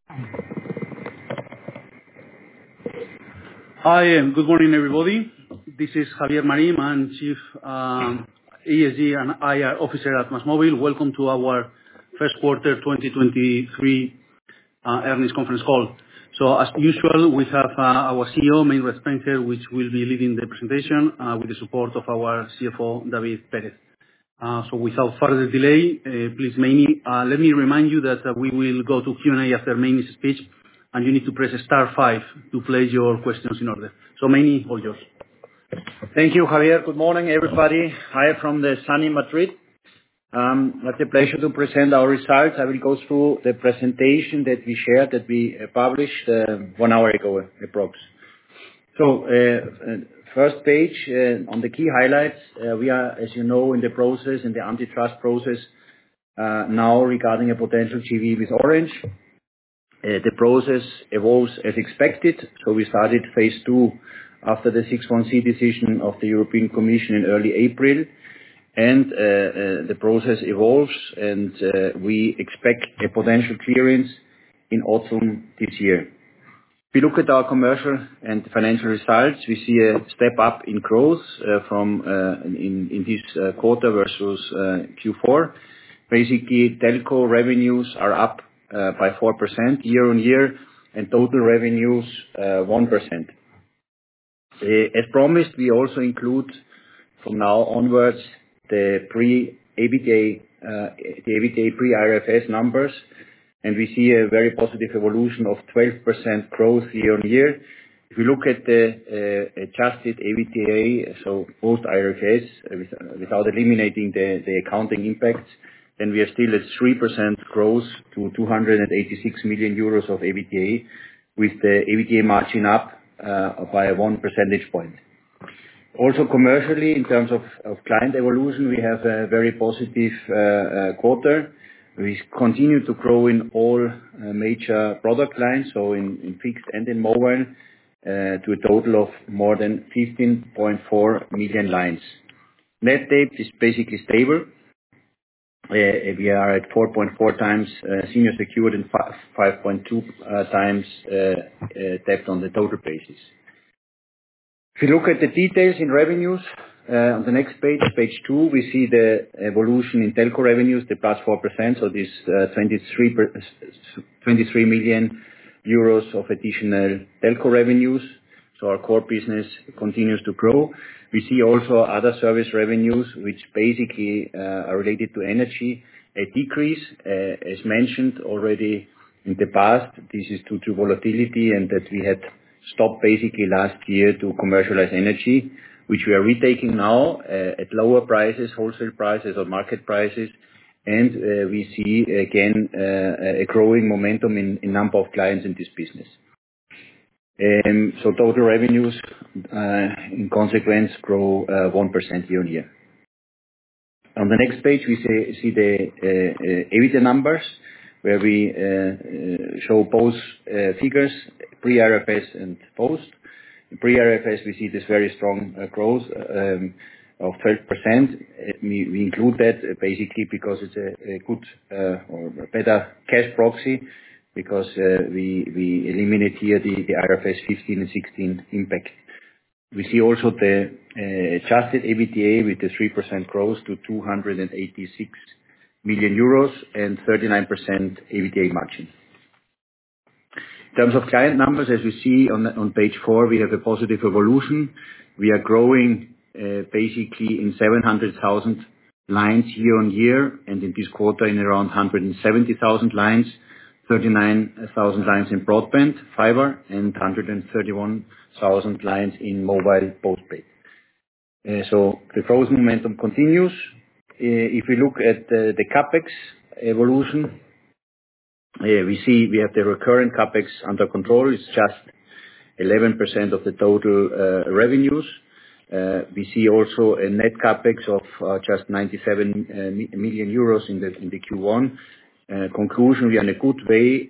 Hi, and good morning, everybody. This is Javier Marín. I'm Chief ESG and IR Officer at MásMóvil. Welcome to our first quarter 2023 earnings conference call. So as usual, we have our CEO, Meini Spencer, which will be leading the presentation with the support of our CFO, David Pérez. So without further delay, please, Meini, let me remind you that we will go to Q&A after Meini's speech, and you need to press star 5 to place your questions in order. So Meini, all yours. Thank you, Javier. Good morning, everybody. Hi from the sunny Madrid. It's a pleasure to present our results. I will go through the presentation that we shared, that we published 1 hour ago, approx. So, first page, on the key highlights, we are, as you know, in the process, in the antitrust process, now regarding a potential JV with Orange. The process evolves as expected, so we started phase 2 after the 6.1c decision of the European Commission in early April. And the process evolves, and we expect a potential clearance in autumn this year. If we look at our commercial and financial results, we see a step up in growth from in this quarter versus Q4. Basically, telco revenues are up by 4% year-on-year, and total revenues 1%. As promised, we also include from now onwards the pre-EBITDA, the EBITDA pre-IFRS numbers, and we see a very positive evolution of 12% growth year-on-year. If you look at the adjusted EBITDA, so post IFRS, without eliminating the accounting impacts, then we are still at 3% growth to 286 million euros of EBITDA, with the EBITDA margin up by 1 percentage point. Also commercially, in terms of client evolution, we have a very positive quarter. We continue to grow in all major product lines, so in fixed and in mobile, to a total of more than 15.4 million lines. Net debt is basically stable. We are at 4.4 times senior secured and 5.2 times debt on the total basis. If you look at the details in revenues, on the next page, page 2, we see the evolution in telco revenues, the +4%, so this 23 million euros of additional telco revenues. So our core business continues to grow. We see also other service revenues, which basically are related to energy, a decrease, as mentioned already in the past. This is due to volatility, and that we had stopped basically last year to commercialize energy, which we are retaking now at lower prices, wholesale prices or market prices. And we see again a growing momentum in number of clients in this business. So total revenues, in consequence, grow 1% year-on-year. On the next page, we see the EBITDA numbers, where we show both figures, pre-IFRS and post. Pre-IFRS, we see this very strong growth of 12%. We include that basically because it's a good or better cash proxy, because we eliminate here the IFRS 15 and 16 impact. We see also the adjusted EBITDA with the 3% growth to 286 million euros and 39% EBITDA margin. In terms of client numbers, as we see on page 4, we have a positive evolution. We are growing basically in 700,000 lines year-on-year, and in this quarter in around 170,000 lines, 39,000 lines in broadband fiber, and 131,000 lines in mobile postpaid. So the growth momentum continues. If we look at the CapEx evolution, we see we have the recurrent CapEx under control. It's just 11% of the total revenues. We see also a net CapEx of just 97 million euros in the Q1. Conclusion, we are in a good way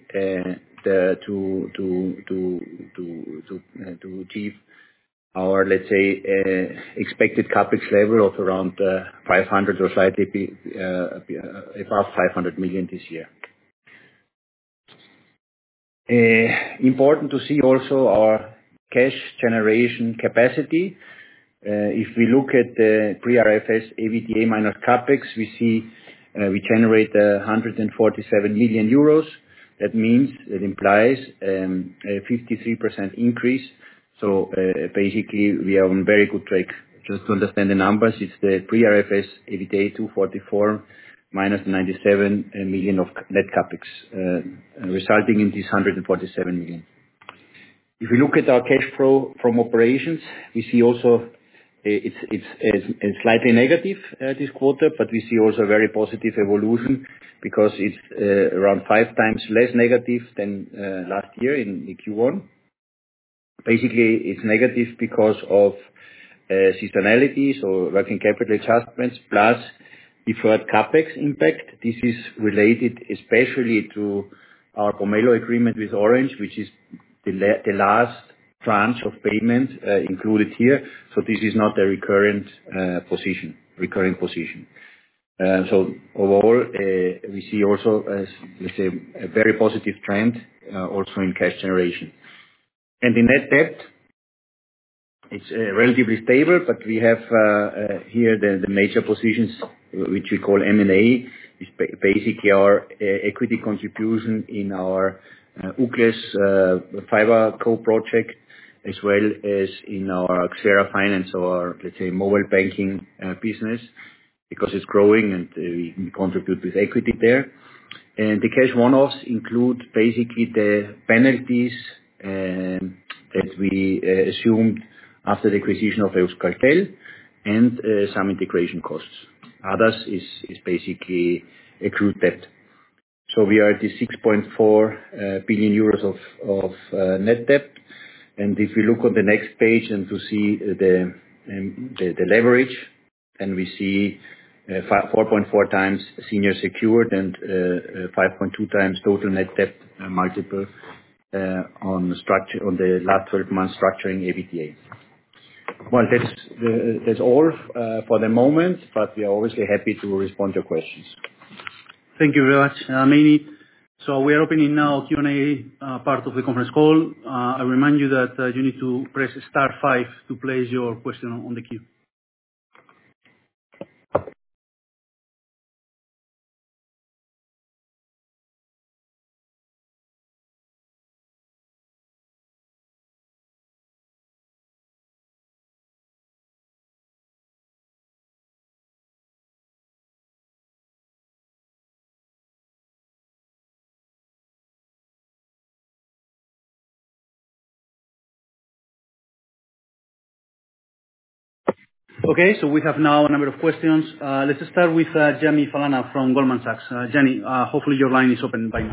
to achieve our, let's say, expected CapEx level of around 500 or slightly above 500 million this year. Important to see also our cash generation capacity. If we look at the pre-IFRS EBITDA minus CapEx, we see we generate 147 million euros. That means it implies a 53% increase. So basically, we are on very good track. Just to understand the numbers, it's the pre-IFRS EBITDA 244 minus 97 million of net CapEx, resulting in this 147 million. If we look at our cash flow from operations, we see also it's slightly negative this quarter, but we see also a very positive evolution because it's around 5 times less negative than last year in the Q1. Basically, it's negative because of seasonality, so working capital adjustments, plus deferred CapEx impact. This is related especially to our Pomelo agreement with Orange, which is the last tranche of payment included here. So this is not a recurring position. So overall, we see also, let's say, a very positive trend also in cash generation. And in net debt, it's relatively stable, but we have here the major positions, which we call M&A, is basically our equity contribution in our UCLES fiber co-project, as well as in our Xera Finance, or let's say mobile banking business, because it's growing and we contribute with equity there. And the cash one-offs include basically the penalties that we assumed after the acquisition of Euskaltel and some integration costs. Others is basically accrued debt. So we are at the 6.4 billion euros of net debt. And if we look on the next page and to see the leverage, then we see 4.4 times senior secured and 5.2 times total net debt multiple on the last 12 months structuring EBITDA. Well, that's all for the moment, but we are obviously happy to respond to your questions. Thank you very much, Meini. So we are opening now Q&A part of the conference call. I remind you that you need to press star 5 to place your question on the queue. Okay, so we have now a number of questions. Let's start with Gianni Falana from Goldman Sachs. Gianni, hopefully your line is open by now.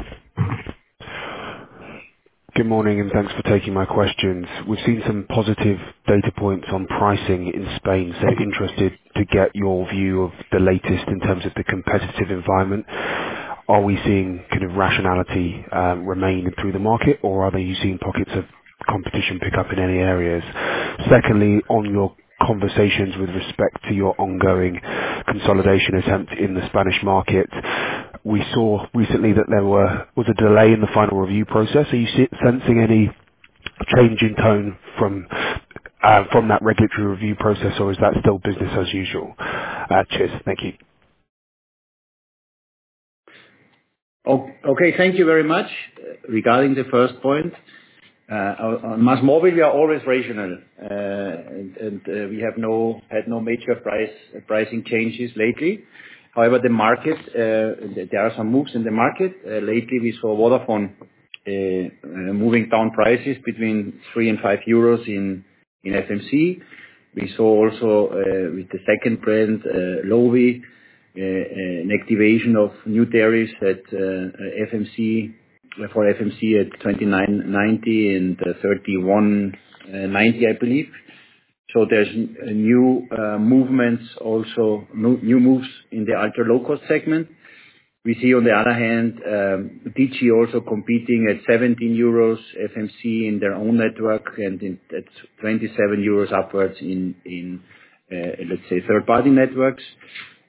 Good morning, and thanks for taking my questions. We've seen some positive data points on pricing in Spain, so interested to get your view of the latest in terms of the competitive environment. Are we seeing kind of rationality remain through the market, or are you seeing pockets of competition pick up in any areas? Secondly, on your conversations with respect to your ongoing consolidation attempt in the Spanish market, we saw recently that there was a delay in the final review process. Are you sensing any change in tone from that regulatory review process, or is that still business as usual? Cheers. Thank you. Okay, thank you very much. Regarding the first point, on MásMóvil, we are always rational, and we have had no major pricing changes lately. However, the market, there are some moves in the market. Lately, we saw Vodafone moving down prices between 3 and 5 euros in FMC. We saw also with the second brand, Lowi, an activation of new tariffs at FMC at 29.90 and 31.90, I believe. So there's new movements also, new moves in the ultra low cost segment. We see on the other hand, Digi also competing at 17 euros FMC in their own network, and at 27 euros upwards in let's say third party networks.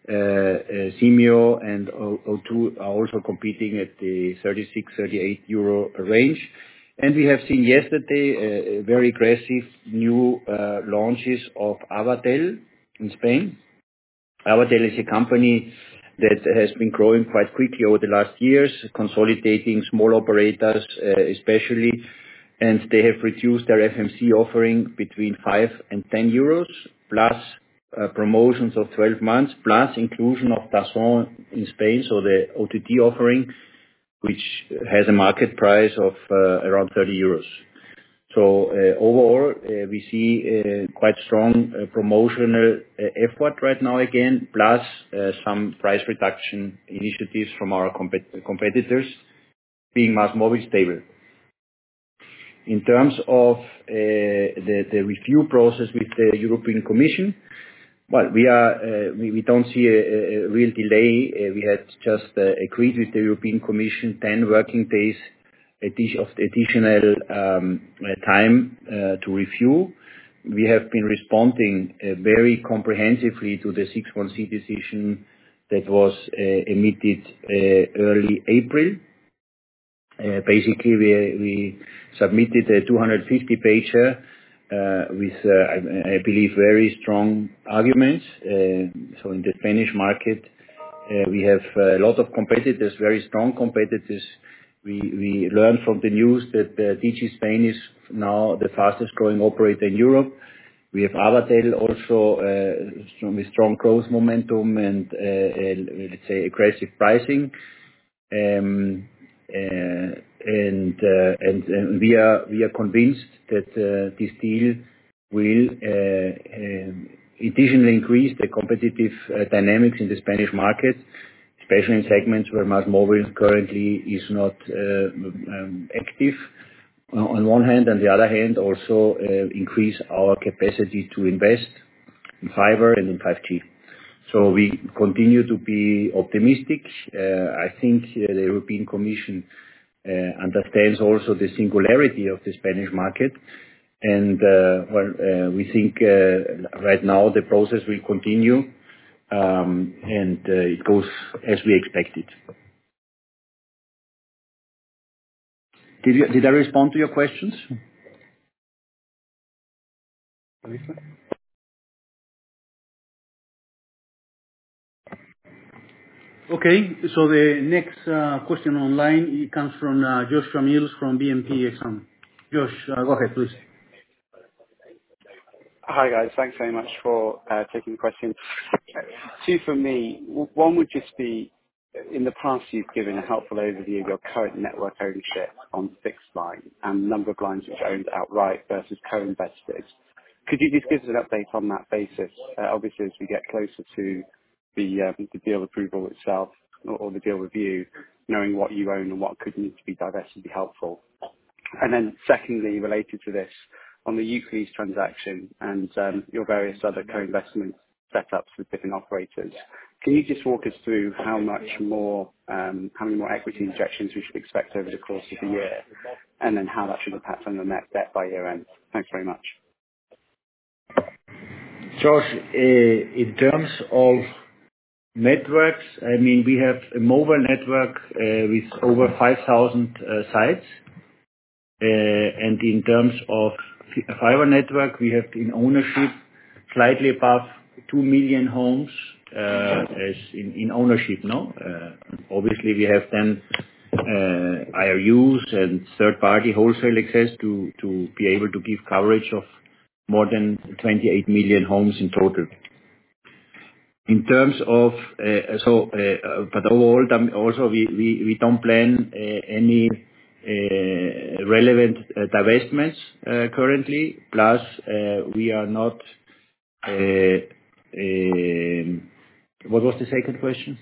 Simyo and O2 are also competing at the 36-38 euro range. And we have seen yesterday very aggressive new launches of Avatel in Spain. Avatel is a company that has been growing quite quickly over the last years, consolidating small operators especially, and they have reduced their FMC offering between 5 and 10 euros, plus promotions of 12 months, plus inclusion of DAZN in Spain, so the OTT offering, which has a market price of around 30 euros. So overall, we see quite strong promotional effort right now again, plus some price reduction initiatives from our competitors, being MásMóvil stable. In terms of the review process with the European Commission, well, we don't see a real delay. We had just agreed with the European Commission 10 working days of additional time to review. We have been responding very comprehensively to the 6.1c decision that was emitted early April. Basically, we submitted a 250-pager with, I believe, very strong arguments. So in the Spanish market, we have a lot of competitors, very strong competitors. We learned from the news that Digi Spain is now the fastest growing operator in Europe. We have Avatel also with strong growth momentum and, let's say, aggressive pricing. And we are convinced that this deal will additionally increase the competitive dynamics in the Spanish market, especially in segments where MásMóvil currently is not active on one hand, and the other hand also increase our capacity to invest in fiber and in 5G. So we continue to be optimistic. I think the European Commission understands also the singularity of the Spanish market. And we think right now the process will continue and it goes as we expected. Did I respond to your questions? Okay, so the next question online, it comes from Joshua Mills from BNP Exane. Josh, go ahead, please. Hi guys, thanks very much for taking the question. Two from me. One would just be, in the past you've given a helpful overview of your current network ownership on fixed line and the number of lines which are owned outright versus co-invested. Could you just give us an update on that basis? Obviously, as we get closer to the deal approval itself or the deal review, knowing what you own and what could need to be divested would be helpful. And then secondly, related to this, on the Uclís transaction and your various other co-investment setups with different operators, can you just walk us through how many more equity injections we should expect over the course of the year, and then how that should impact on the net debt by year end? Thanks very much. Josh, in terms of networks, I mean, we have a mobile network with over 5,000 sites. And in terms of fiber network, we have in ownership slightly above 2 million homes as in ownership, no? Obviously, we have then IRUs and third-party wholesale access to be able to give coverage of more than 28 million homes in total. In terms of, but overall, also we don't plan any relevant divestments currently. Plus, we are not. What was the second question?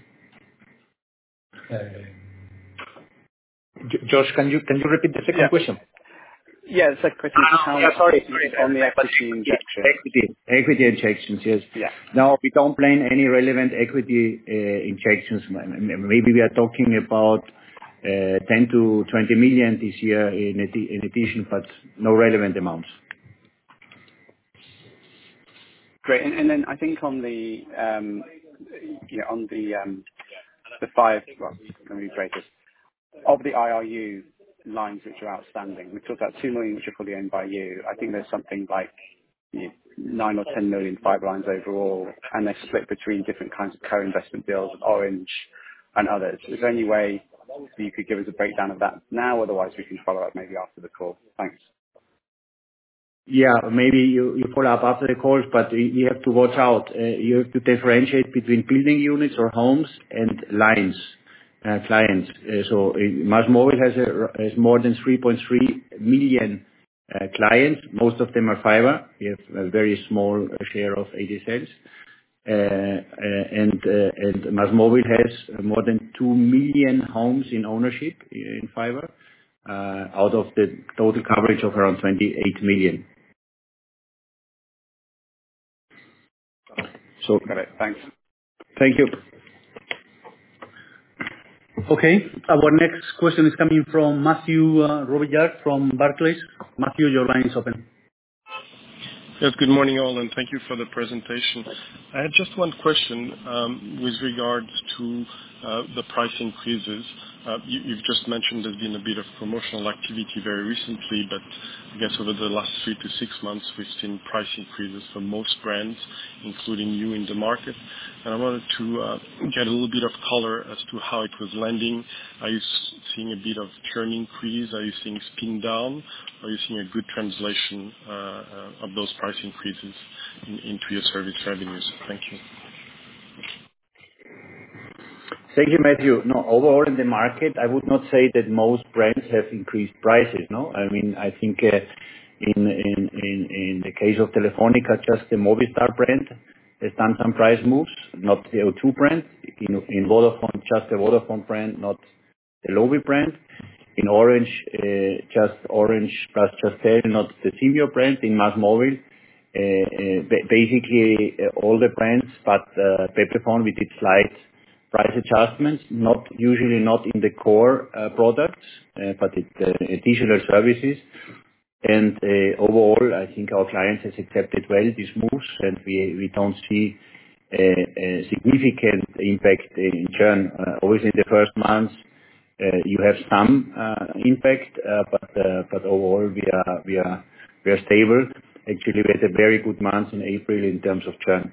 Josh, can you repeat the second question? Yeah, the second question is sorry. On the equity injection. Equity injections, yes. Yeah. No, we don't plan any relevant equity injections. Maybe we are talking about 10 to 20 million this year in addition, but no relevant amounts. Great. And then I think on the on the five, well, let me rephrase this. Of the IRU lines which are outstanding, we talked about 2 million which are fully owned by you. I think there's something like 9 or 10 million fiber lines overall, and they're split between different kinds of co-investment deals, Orange and others. Is there any way you could give us a breakdown of that now? Otherwise, we can follow up maybe after the call. Thanks. Yeah, maybe you follow up after the calls, but you have to watch out. You have to differentiate between building units or homes and lines, clients. So MásMóvil has more than 3.3 million clients. Most of them are fiber. We have a very small share of ADSLs. And MásMóvil has more than 2 million homes in ownership in fiber, out of the total coverage of around 28 million. So, got it. Thanks. Thank you. Okay. Our next question is coming from Mathieu Robilliard from Barclays. Mathieu, your line is open. Yes, good morning all, and thank you for the presentation. I had just one question with regards to the price increases. You've just mentioned there's been a bit of promotional activity very recently, but I guess over the last 3 to 6 months, we've seen price increases for most brands, including you in the market. And I wanted to get a little bit of color as to how it was landing. Are you seeing a bit of churn increase? Are you seeing spin down? Are you seeing a good translation of those price increases into your service revenues? Thank you. Thank you, Matthew. No, overall in the market, I would not say that most brands have increased prices, no? I mean, I think in the case of Telefónica, just the Movistar brand has done some price moves, not the O2 brand. In Vodafone, just the Vodafone brand, not the Lowi brand. In Orange, just Orange plus Jazztel, not the Simyo brand. In MásMóvil, basically all the brands, but Pepefon, we did slight price adjustments, usually not in the core products, but additional services. And overall, I think our clients has accepted well these moves, and we don't see a significant impact in churn. Always in the first months, you have some impact, but overall we are stable. Actually, we had a very good month in April in terms of churn.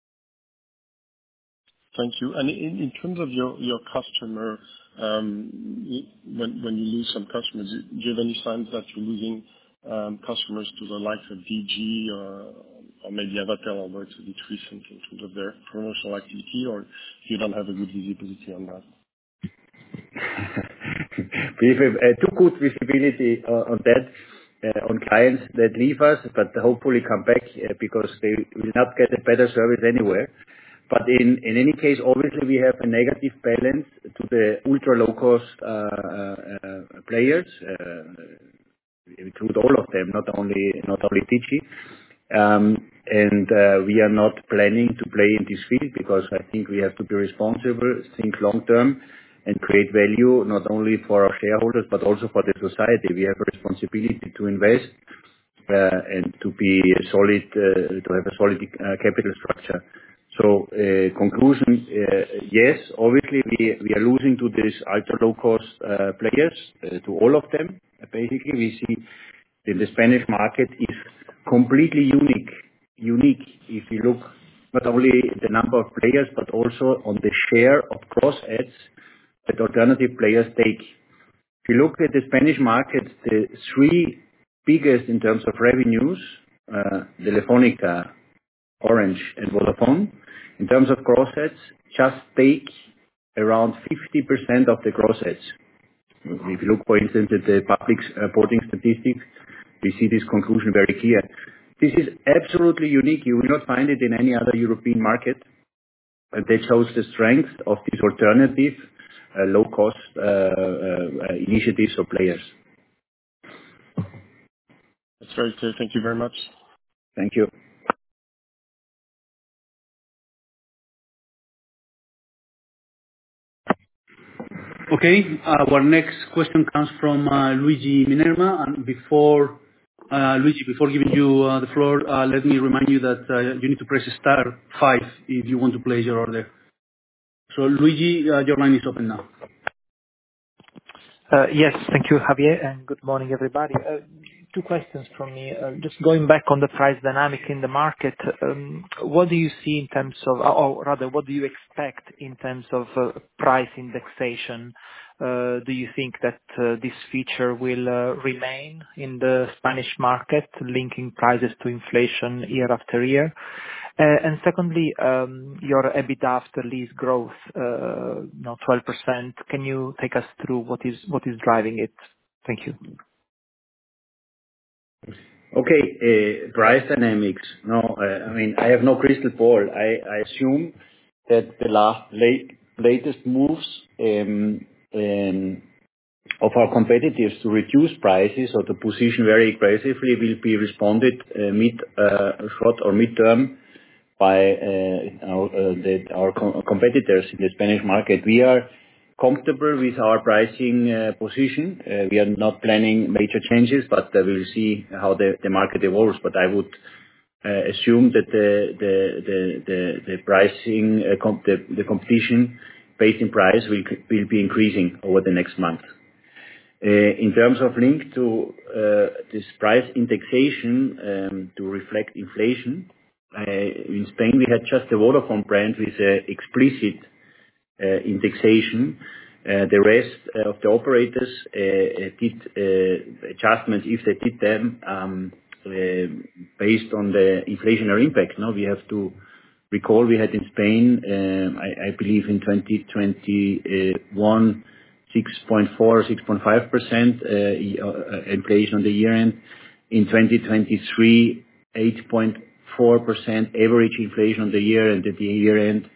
Thank you. And in terms of your customer, when you lose some customers, do you have any signs that you're losing customers to the likes of DG or maybe Avatel, although it's a bit recent in terms of their promotional activity, or you don't have a good visibility on that? We have too good visibility on that, on clients that leave us, but hopefully come back because they will not get a better service anywhere. But in any case, obviously we have a negative balance to the ultra low cost players. We include all of them, not only Digi. And we are not planning to play in this field because I think we have to be responsible, think long term, and create value not only for our shareholders but also for the society. We have a responsibility to invest and to be solid, to have a solid capital structure. So conclusion, yes, obviously we are losing to these ultra low cost players, to all of them. Basically, we see that the Spanish market is completely unique if you look not only the number of players but also on the share of cross ads that alternative players take. If you look at the Spanish market, the three biggest in terms of revenues, Telefónica, Orange and Vodafone, in terms of gross ads, just take around 50% of the gross ads. If you look, for instance, at the public reporting statistics, we see this conclusion very clear. This is absolutely unique. You will not find it in any other European market. And that shows the strength of these alternative low-cost initiatives or players. That's very clear. Thank you very much. Thank you. Okay, our next question comes from Luigi Minerva. And before giving you the floor, let me remind you that you need to press star 5 if you want to place your order. Luigi, your line is open now. Yes. Thank you, Javier, and good morning, everybody. Two questions from me. Just going back on the price dynamic in the market, what do you see in terms of, or rather, what do you expect in terms of price indexation? Do you think that this feature will remain in the Spanish market, linking prices to inflation year after year? And secondly, your EBITDA after lease growth, 12%. Can you take us through what is driving it? Thank you. Okay. Price dynamics. No, I mean, I have no crystal ball. I assume that the latest moves of our competitors to reduce prices or to position very aggressively will be responded short or mid-term by our competitors in the Spanish market. We are comfortable with our pricing position. We are not planning major changes, but we'll see how the market evolves. But I would assume that the pricing, the competition based in price will be increasing over the next month. In terms of link to this price indexation to reflect inflation, in Spain we had just the Vodafone brand with explicit indexation. The rest of the operators did adjustments if they did them based on the inflationary impact. Now we have to recall we had in Spain, I believe in 2021, 6.4 or 6.5% inflation on the year end. In 2023, 8.4% average inflation on the year, and at the year end,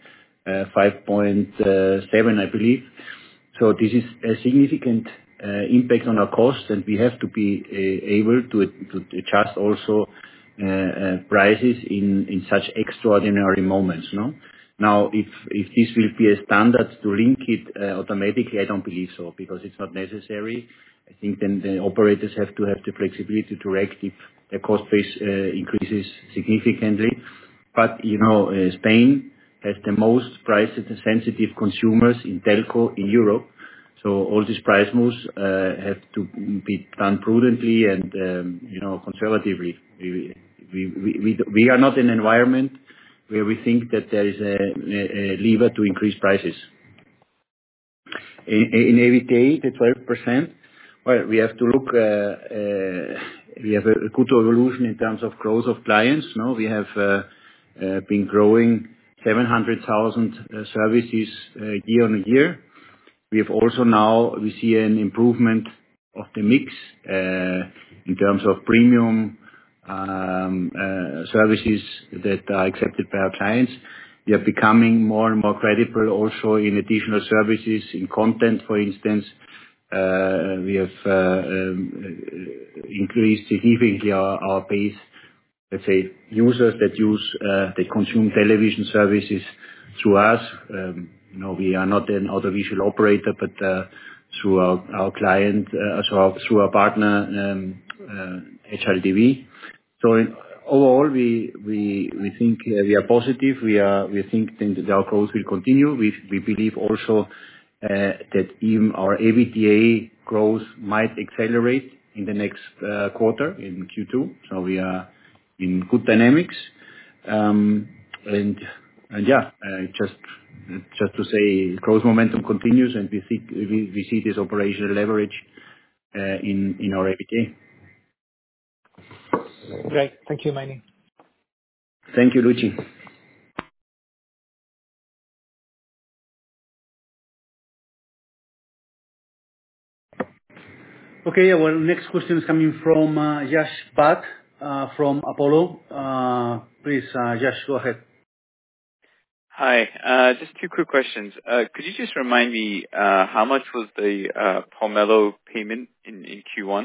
5.7, I believe. So this is a significant impact on our cost, and we have to be able to adjust also prices in such extraordinary moments. No. Now, if this will be a standard to link it automatically, I don't believe so, because it's not necessary. I think then the operators have to have the flexibility to react if the cost base increases significantly. But Spain has the most price-sensitive consumers in telco in Europe, so all these price moves have to be done prudently and conservatively. We are not in an environment where we think that there is a lever to increase prices. In EBITDA, the 12%, well, we have to look, we have a good evolution in terms of growth of clients. No, we have been growing 700,000 services year on year. We have also now, we see an improvement of the mix in terms of premium services that are accepted by our clients. We are becoming more and more credible also in additional services, in content, for instance. We have increased significantly our base, let's say, users that consume television services through us. We are not an audiovisual operator, but through our client, through our partner, HLTV. So overall, we think we are positive. We think that our growth will continue. We believe also that even our EBITDA growth might accelerate in the next quarter, in Q2. So we are in good dynamics. And yeah, just to say, growth momentum continues, and we see this operational leverage in our EBITDA. Great. Thank you, Meini. Thank you, Luigi. Okay, our next question is coming from Yash Bhatt from Apollo. Please, Yash, go ahead. Hi. Just two quick questions. Could you just remind me how much was the Pomelo payment in Q1?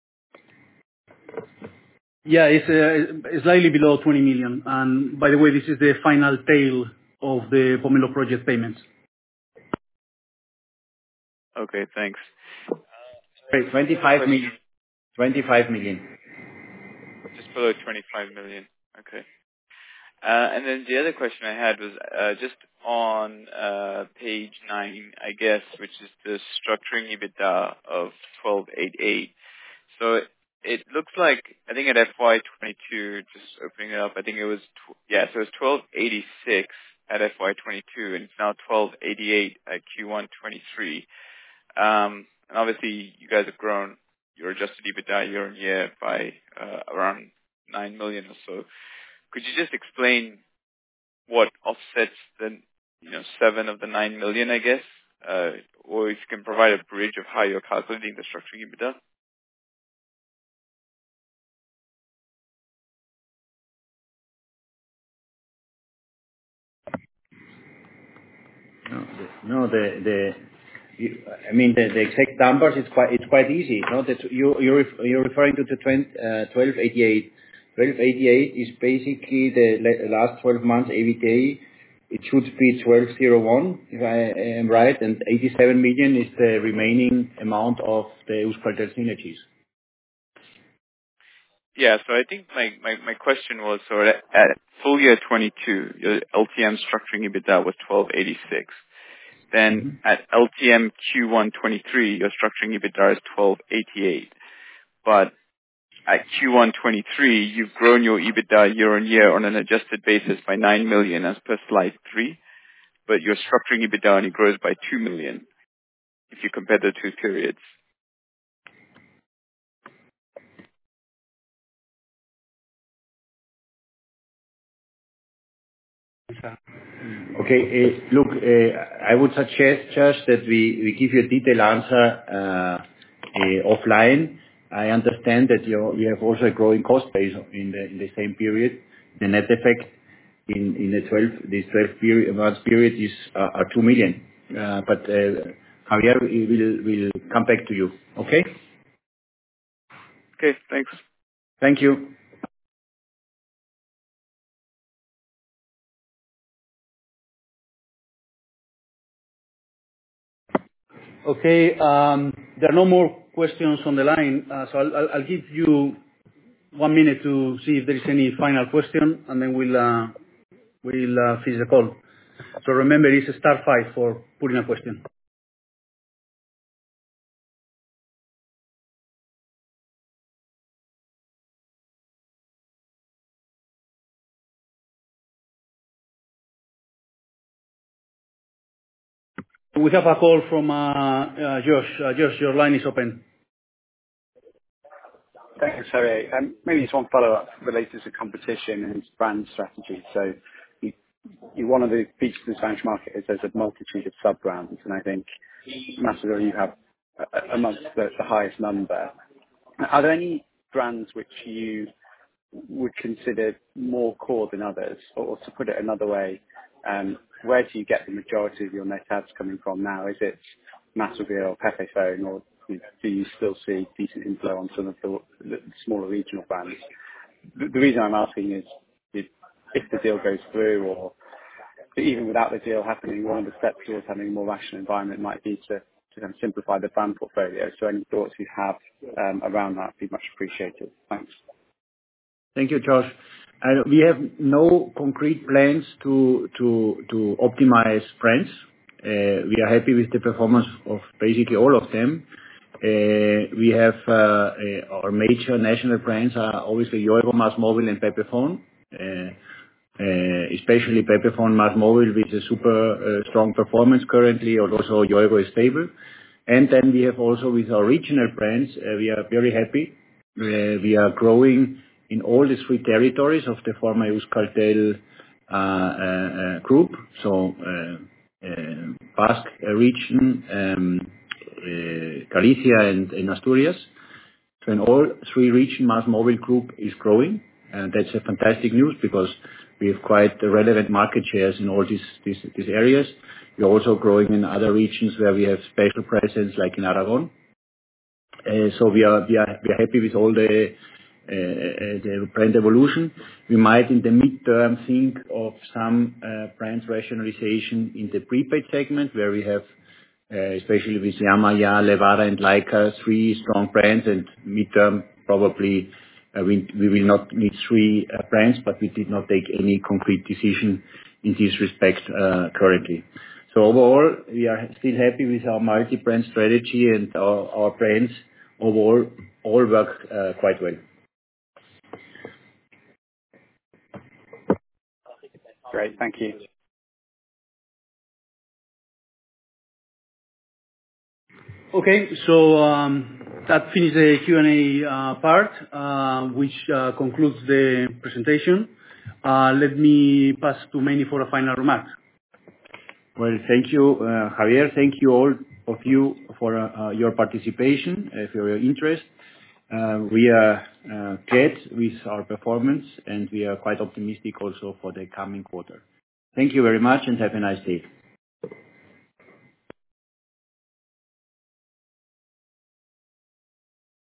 Yeah, it's slightly below 20 million. And by the way, this is the final tail of the Pomelo project payments. Okay, thanks. 25 million. 25 million. Just below 25 million. Okay. And then the other question I had was just on page 9, I guess, which is the structuring EBITDA of 1288. So it looks like, I think at FY22, just opening it up, I think it was, so it was 1286 at FY22, and it's now 1288 at Q1 23. And obviously, you guys have grown your adjusted EBITDA year on year by around 9 million or so. Could you just explain what offsets the 7 of the 9 million, I guess, or if you can provide a bridge of how you're calculating the structuring EBITDA? No, the exact numbers, it's quite easy. No, that you're referring to the 1288. 1288 is basically the last 12 months EBITDA. It should be 1201, if I am right, and 87 million is the remaining amount of the Euskaltel synergies. Yeah, so I think my question was, so at full year 22, your LTM structuring EBITDA was 1286. Then at LTM Q1 23, your structuring EBITDA is 1288. But at Q1 23, you've grown your EBITDA year on year on an adjusted basis by 9 million as per slide 3. But your structuring EBITDA only grows by 2 million if you compare the two periods. Okay, look, I would suggest just that we give you a detailed answer offline. I understand that we have also a growing cost base in the same period. The net effect in this 12 months period is 2 million. But Javier will come back to you. Okay? Okay, thanks. Thank you. Okay, there are no more questions on the line, so I'll give you 1 minute to see if there is any final question, and then we'll finish the call. So remember, it's *5 for putting a question. We have a call from Josh. Josh, your line is open. Thanks, Javier. Maybe just one follow-up related to competition and brand strategy. So one of the features of the Spanish market is there's a multitude of sub-brands, and I think massively you have amongst the highest number. Are there any brands which you would consider more core than others? Or to put it another way, where do you get the majority of your net adds coming from now? Is it Massive or Pepephone, or do you still see decent inflow on some of the smaller regional brands? The reason I'm asking is if the deal goes through, or even without the deal happening, one of the steps towards having a more rational environment might be to kind of simplify the brand portfolio. So any thoughts you have around that would be much appreciated. Thanks. Thank you, Josh. We have no concrete plans to optimize brands. We are happy with the performance of basically all of them. We have our major national brands are obviously Yoigo, MásMóvil, and Pepephone. Especially Pepephone, MásMóvil with a super strong performance currently, or also Yoigo is stable. And then we have also with our regional brands, we are very happy. We are growing in all the 3 territories of the former Euskaltel group. So Basque region, Galicia and Asturias. So in all 3 regions, MásMóvil group is growing, and that's a fantastic news because we have quite relevant market shares in all these areas. We're also growing in other regions where we have special presence, like in Aragon. So we are happy with all the brand evolution. We might in the midterm think of some brand rationalization in the prepaid segment, where we have especially with Yama, Levara and Leica, 3 strong brands, and midterm probably we will not need 3 brands, but we did not take any concrete decision in this respect currently. So overall, we are still happy with our multi-brand strategy, and our brands overall all work quite well. Great. Thank you. Okay. So that finishes the Q&A part, which concludes the presentation. Let me pass to Meini for a final remark. Well, thank you, Javier. Thank you all of you for your participation, for your interest. We are glad with our performance, and we are quite optimistic also for the coming quarter. Thank you very much, and have a nice day.